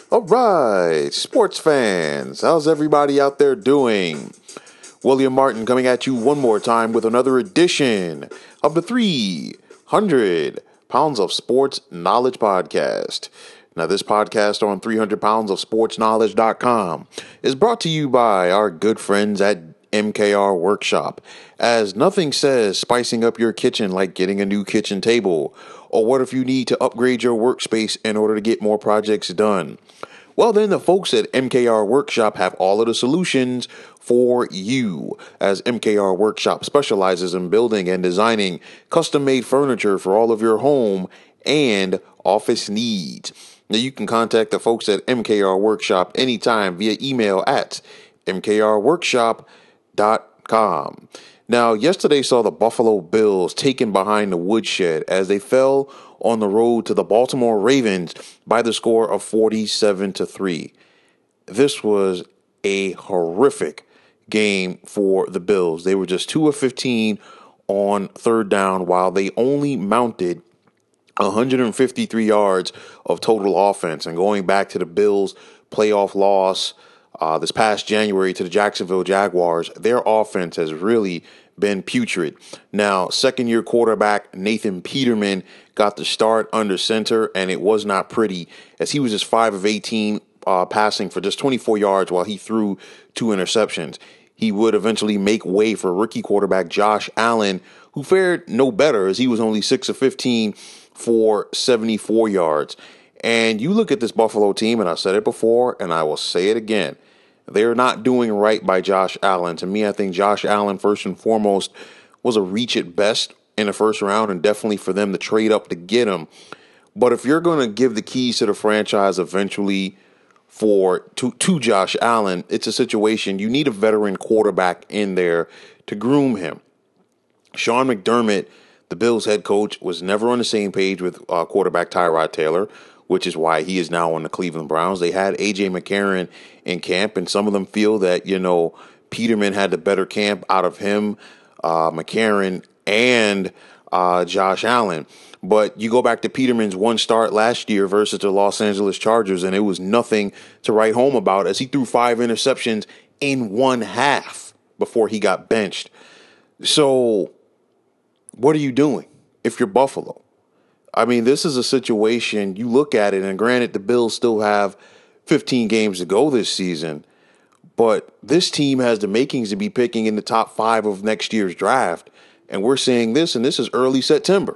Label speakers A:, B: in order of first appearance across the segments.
A: All right, sports fans, how's everybody out there doing? William Martin coming at you one more time with another edition of the 300 Pounds of Sports Knowledge Podcast. Now, this podcast on 300 Pounds of Sports Knowledge.com is brought to you by our good friends at MKR Workshop, as nothing says spicing up your kitchen like getting a new kitchen table. Or what if you need to upgrade your workspace in order to get more projects done? Well, then the folks at MKR Workshop have all of the solutions for you, as MKR Workshop specializes in building and designing custom-made furniture for all of your home and office needs. Now, you can contact the folks at MKR Workshop anytime via email at mkrworkshop.com. Now, yesterday saw the Buffalo Bills taken behind the woodshed as they fell on the road to the Baltimore Ravens by the score of 47-3. This was a horrific game for the Bills. They were just 2 of 15 on third down, while they only mounted 153 yards of total offense. And going back to the Bills' playoff loss this past January to the Jacksonville Jaguars, their offense has really been putrid. Now, second-year quarterback Nathan Peterman got the start under center, and it was not pretty, as he was just 5 of 18 passing for just 24 yards while he threw 2 interceptions. He would eventually make way for rookie quarterback Josh Allen, who fared no better, as he was only 6 of 15 for 74 yards. And you look at this Buffalo team, and I said it before, and I will say it again. They're not doing right by Josh Allen. To me, I think Josh Allen, first and foremost, was a reach at best in the first round, and definitely for them to trade up to get him. But if you're going to give the keys to the franchise eventually to Josh Allen, it's a situation you need a veteran quarterback in there to groom him. Sean McDermott, the Bills head coach, was never on the same page with quarterback Tyrod Taylor, which is why he is now on the Cleveland Browns. They had A.J. McCarron in camp, and some of them feel that, Peterman had the better camp out of him, McCarron, and Josh Allen. But you go back to Peterman's one start last year versus the Los Angeles Chargers, and it was nothing to write home about, as he threw 5 interceptions in one half before he got benched. So what are you doing if you're Buffalo? I mean, this is a situation, you look at it, and granted, the Bills still have 15 games to go this season, but this team has the makings to be picking in the top 5 of next year's draft, and we're seeing this, and this is early September.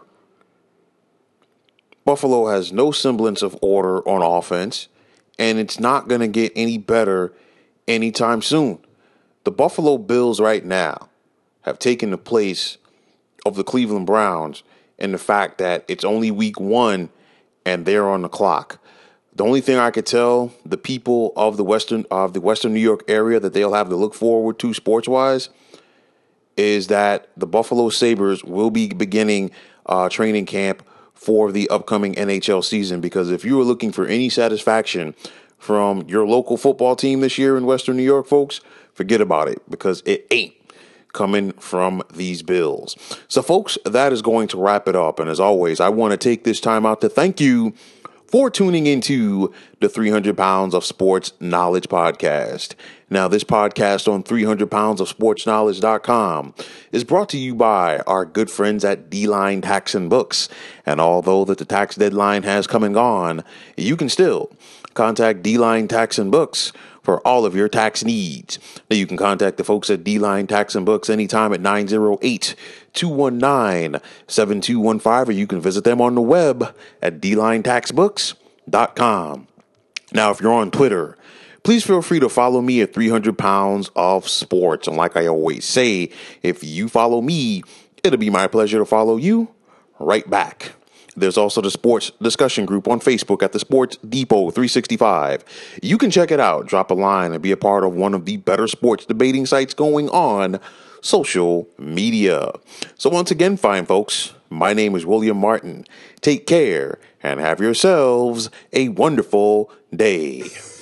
A: Buffalo has no semblance of order on offense, and it's not going to get any better anytime soon. The Buffalo Bills right now have taken the place of the Cleveland Browns, and the fact that it's only week 1 and they're on the clock. The only thing I could tell the people of the Western New York area that they'll have to look forward to sports-wise is that the Buffalo Sabres will be beginning training camp for the upcoming NHL season. Because if you were looking for any satisfaction from your local football team this year in Western New York, folks, forget about it, because it ain't coming from these Bills. So, folks, that is going to wrap it up. And as always, I want to take this time out to thank you for tuning into the 300 Pounds of Sports Knowledge Podcast. Now, this podcast on 300 Pounds of Sports Knowledge.com is brought to you by our good friends at D-Line Tax and Books. And although that the tax deadline has come and gone, you can still contact D-Line Tax and Books for all of your tax needs. Now, you can contact the folks at D-Line Tax and Books anytime at 908-219-7215, or you can visit them on the web at dlinetaxbooks.com. Now, if you're on Twitter, please feel free to follow me at 300 Pounds of Sports. And like I always say, if you follow me, it'll be my pleasure to follow you right back. There's also the sports discussion group on Facebook at the Sports Depot 365. You can check it out, drop a line, and be a part of one of the better sports debating sites going on social media. So once again, fine folks, my name is William Martin. Take care and have yourselves a wonderful day.